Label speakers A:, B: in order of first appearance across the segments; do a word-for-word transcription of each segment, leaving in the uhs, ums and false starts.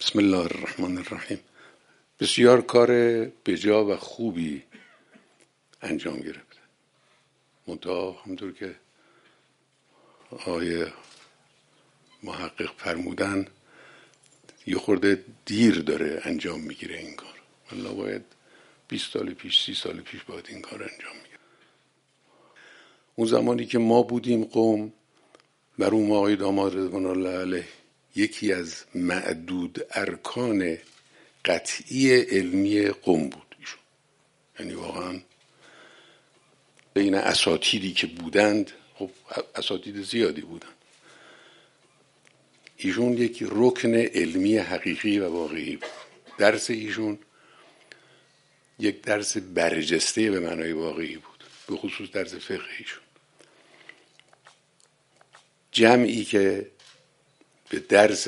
A: بسم الله الرحمن الرحیم. بسیار کار بجا و خوبی انجام گرفت. منتها همونطور که آقای محقق فرمودن یه خورده دیر داره انجام میگیره این کار. والله باید بیست سال پیش سی سال پیش باید این کار انجام میگیره. اون زمانی که ما بودیم قم، مرحوم آقای داماد رضوان الله علیه یکی از معدود ارکان قطعی علمی قم بود ایشون. یعنی واقعا بین اساتیدی که بودند، خب اساتید زیادی بودند، ایشون یک رکن علمی حقیقی و واقعی بود. درس ایشون یک درس برجسته به معنای واقعی بود، به خصوص درس فقه ایشون. جمعی که به درس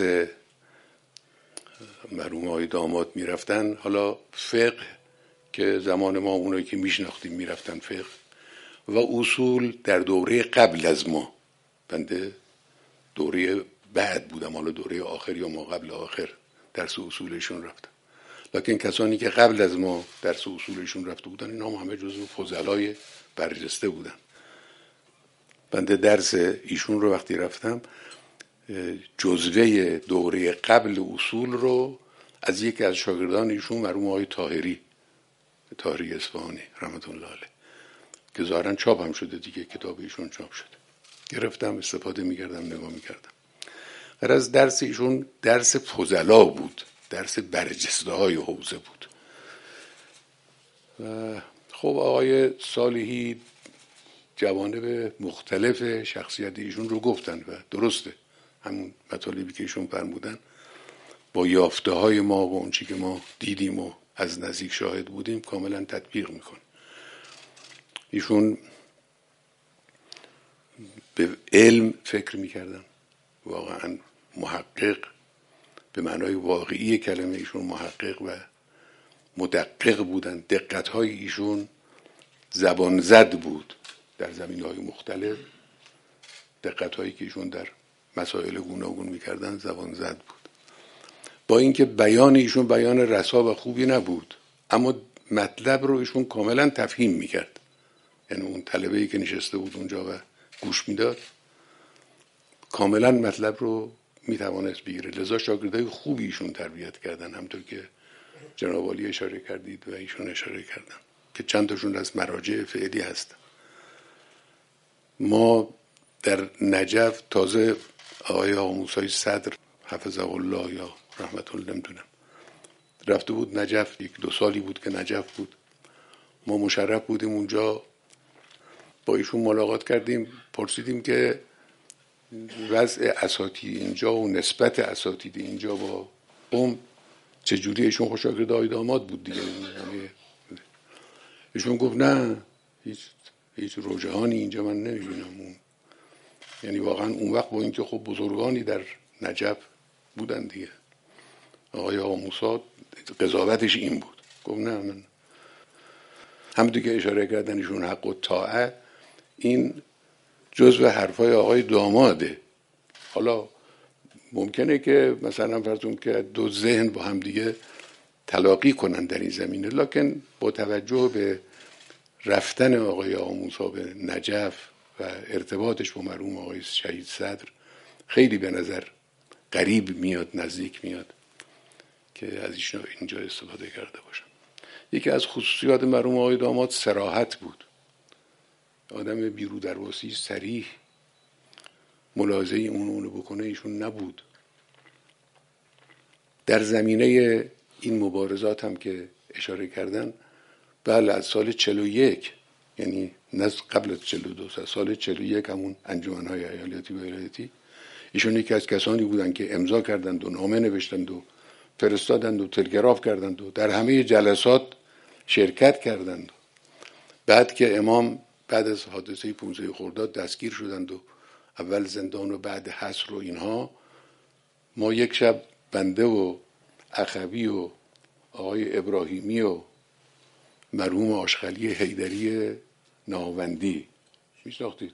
A: مرحوم آقای داماد میرفتن، حالا فقه که زمان ما اونایی که میشناختیم میرفتن فقه، و اصول در دوره قبل از ما، بنده دوره بعد بودم، حالا دوره آخر یا ما قبل آخر درس اصولشون رفتم، لکن کسانی که قبل از ما درس اصولشون رفته بودن اینا هم همه جزو فضلای برجسته بودن. بنده درس ایشون رو وقتی رفتم جزوه دوره قبل اصول رو از یکی از شاگردان ایشون مرحوم آقای طاهری طاهری اصفهانی رحمت الله علیه که ظاهرا چاپ هم شده دیگه، کتاب ایشون چاپ شده، گرفتم استفاده میکردم نگاه میکردم. از درس ایشون درس فضلا بود، درس برجسته های حوزه بود. و خب آقای صالحی جوانب مختلف شخصیت ایشون رو گفتن و درسته، همون مطالبی که ایشون فرمودن با یافته های ما و اون چی که ما دیدیم و از نزدیک شاهد بودیم کاملا تطبیق میکنه. ایشون به علم فکر میکردن، واقعا محقق به معنای واقعی کلمه ایشون محقق و مدقق بودن. دقت های ایشون زبان زد بود در زمینه های مختلف. دقت هایی که ایشون در مسائل گوناگون میکردن زبان زد بود. با اینکه بیان ایشون بیان رسا و خوبی نبود، اما مطلب رو ایشون کاملا تفهیم میکرد. یعنی اون طلبه‌ای که نشسته بود اونجا و گوش میداد کاملا مطلب رو میتوانست بگیره. لذا شاگردای خوبی ایشون تربیت کردن، همطور که جناب عالی اشاره کردید و ایشون اشاره کردن که چند تاشون از مراجع فعلی هستن. ما در نجف تازه آقای آقا موسی صدر حفظه الله یا رحمت الله نمیدونم رفته بود نجف، یک دو سالی بود که نجف بود. ما مشرف بودیم اونجا، با ایشون ملاقات کردیم، پرسیدیم که وضع اساتید اینجا و نسبت اساتید اینجا با قم چجوری. ایشون خوش شاگرد آقای داماد بود دیگه. ایشون گفت نه هیچ هیچ رجحانی اینجا من نمیبینم. یعنی واقعا اون وقت با اینکه خب بزرگانی در نجف بودن دیگه، آقای آقا موسی قضاوتش این بود. گفت نه، من هم دیگه اشاره کردن ایشون حق و طاعه، این جزو حرفای آقای داماده. حالا ممکنه که مثلا فرضون که دو ذهن با هم دیگه تلاقی کنن در این زمینه، لکن با توجه به رفتن آقای آقا موسی به نجف و ارتباطش با مرحوم آقای شهید صدر خیلی به نظر قریب میاد، نزدیک میاد که از ایشون اینجا استفاده کرده باشن. یکی از خصوصیات مرحوم آقای داماد صراحت بود. آدم بیرو درواسی، صریح، ملاحظه اون اونو بکنه ایشون نبود. در زمینه این مبارزات هم که اشاره کردن، بله از سال چهل و یک، یعنی نه قبل از چهل و دو، سال چهل و یک همون انجمن‌های ایالتی و ولایتی، ایشون یکی از کسانی بودن که امضا کردند و نامه نوشتند و فرستادند و تلگراف کردند و در همه جلسات شرکت کردند. بعد که امام بعد از حادثه پانزده خرداد دستگیر شدند و اول زندان و بعد حصر و اینها، ما یک شب بنده و اخوی و آقای ابراهیمی و مرحوم آشخلی حیدری ناوندی میشناختید،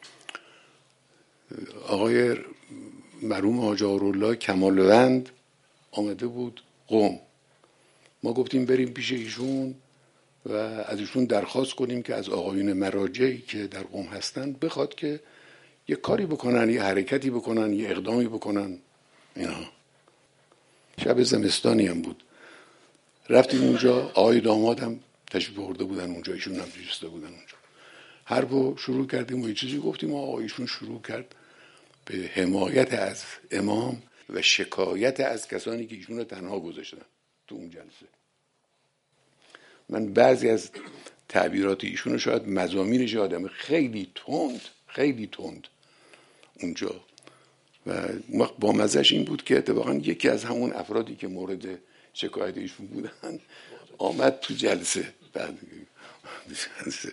A: آقای مرحوم حاج آرالله کمالوند آمده بود قم. ما گفتیم بریم پیش ایشون و از ایشون درخواست کنیم که از آقایون مراجعی که در قم هستن بخواد که یه کاری بکنن، یه حرکتی بکنن، یه اقدامی بکنن. اینا شب زمستانی هم بود. رفتیم اونجا، آقای دامادم تشریف برده بودن اونجا، ایشون هم نشسته بودن اونجا. حرفو شروع کردیم و یه چیزی گفتیم. آقا ایشون شروع کرد به حمایت از امام و شکایت از کسانی که ایشون رو تنها گذاشتن تو اون جلسه. من بعضی از تعبیرات ایشون رو شاید مضامینش یادمه، خیلی تند خیلی تند اونجا. و با مزهش این بود که اتفاقا یکی از همون افرادی که مورد شکایت ایشون بودن آمد تو جلسه. بعد جلسه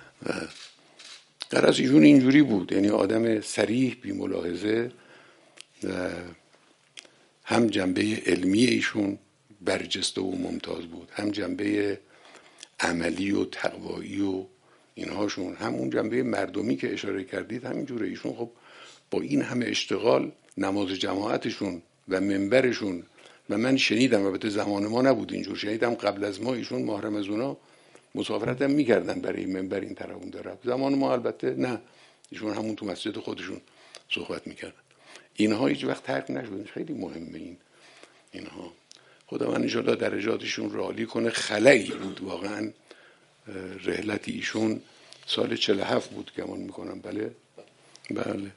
A: غرض ایشون اینجوری بود، یعنی آدم صریح بی ملاحظه، هم جنبه علمی ایشون برجسته و ممتاز بود، هم جنبه عملی و تقوایی و اینهاشون، هم اون جنبه مردمی که اشاره کردید همینجوره. ایشون خب با این همه اشتغال نماز جماعتشون و منبرشون، و من شنیدم، البته زمان ما نبود اینجور، شنیدم قبل از ما ایشون ماه رمضان مسافرت هم میکردن برای منبر این طرف اون طرف. زمان ما البته نه، ایشون همون تو مسجد خودشون صحبت میکردن. اینها هیچ وقت ترک نشد. خیلی مهمه این اینها. خدا من انشاءالله درجاتشون رو عالی کنه. خلایی بود واقعا رحلت ایشون. سال چهل و هفت بود گمان میکنم. بله بله.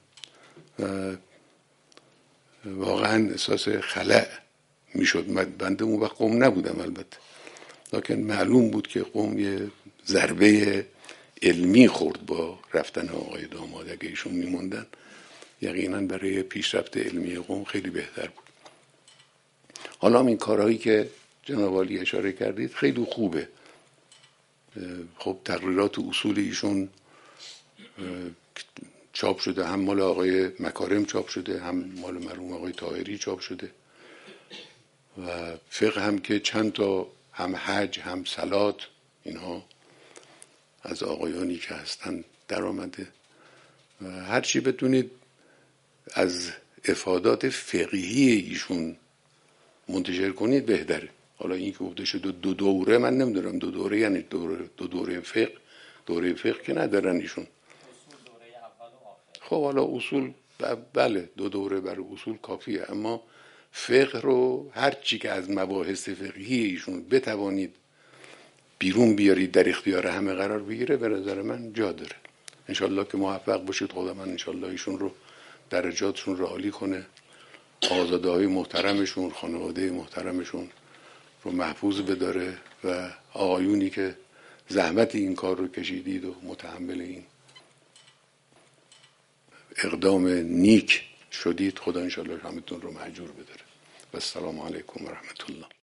A: واقعا احساس خلأ میشد. بنده اون وقت قم نبودم البته، لکن معلوم بود که قم یه ضربه علمی خورد با رفتن آقای داماد. اگه ایشون میموندن یقینا برای پیشرفت علمی قم خیلی بهتر بود. حالا این کارهایی که جناب عالی اشاره کردید خیلی خوبه. خب تقریرات اصول ایشون چاپ شده، هم مال آقای مکارم چاپ شده، هم مال مرحوم آقای طاهری چاپ شده. و فقه هم که چند تا، هم حج هم صلات، اینها از آقایانی که هستن در آمده. هر چی بتونید از افادات فقهی ایشون منتشر کنید بهتره. حالا این که گفته شده دو دوره، من نمیدونم دو دوره یعنی دوره دو دوره فقه، دوره فقه که ندارن ایشون. خب حالا اصول بله دو دوره برای اصول کافیه، اما فقه رو هر چی که از مباحث فقهی ایشون بتوانید بیرون بیارید در اختیار همه قرار بگیره، به نظر من جا داره. انشالله که موفق باشید. خدا من انشالله ایشون رو درجاتشون رو عالی کنه، آزاده های محترمشون، خانواده محترمشون رو محفوظ بداره، و آقایونی که زحمت این کار رو کشیدید و متحمل این اقدام نیک شدید، خدا انشالله همتون رو مأجور بداره. و السلام علیکم و رحمت الله.